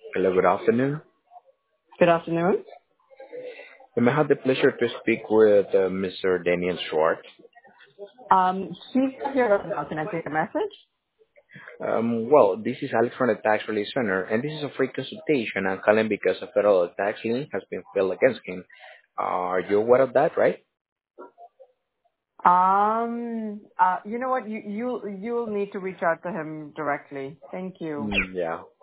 Hello, good afternoon. Good afternoon. I have the pleasure to speak with Mr. Daniel Schwartz. She's not here right now. Can I take a message? Well, this is Alex from the Tax Relief Center, and this is a free consultation. I'm calling because a federal tax lien has been filed against him. Are you aware of that, right? You know what? You'll need to reach out to him directly. Thank you. Yeah.